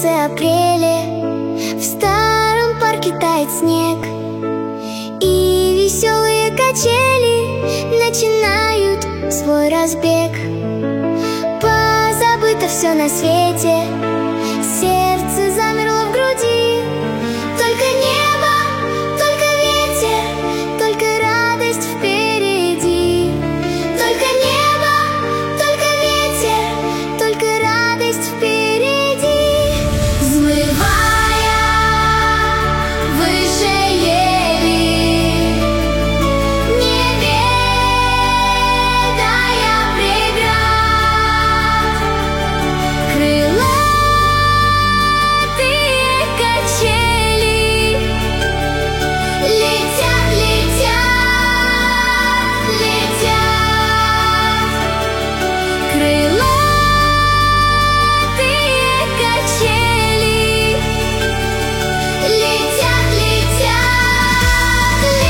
конце апреля в старом парке тает снег, и веселые качели начинают свой разбег. Позабыто все на свете, сердце замерло в груди. Только небо, только ветер, только радость впереди. Только небо, только ветер, только радость впереди. Взмывая выше ели, не ведая преград, крылатые качели летят, летят, летят. Крылатые качели летят, летят,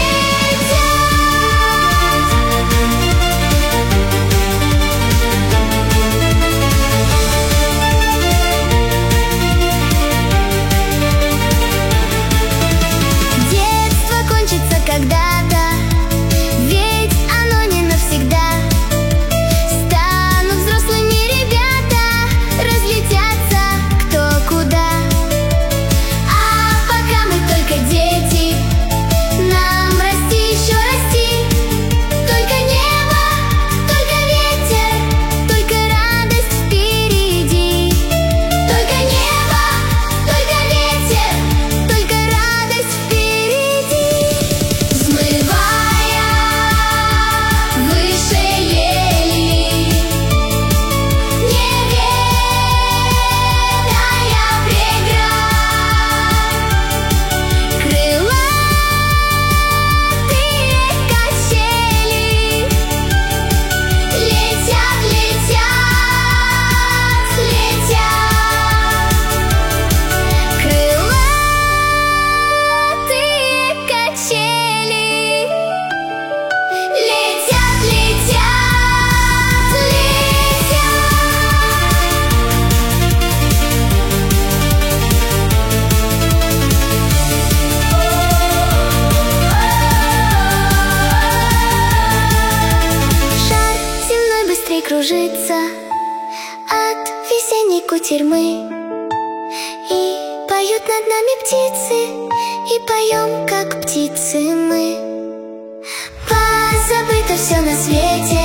летят. Детство кончится когда-то, ведь оно не навсегда. Станут взрослыми ребята, разлетятся кто куда. А пока мы только дети, нам расти, еще расти. Только небо, только ветер, только радость впереди. Только небо, только ветер, только радость впереди. Взмывая выше ели, не ведая преград, крылатые качели летят, летят, летят. Крылатые качели летят, летят. Шар земной быстрей кружится от весенней кутерьмы, и поют над нами птицы, и поем, как птицы мы. Позабыто все на свете,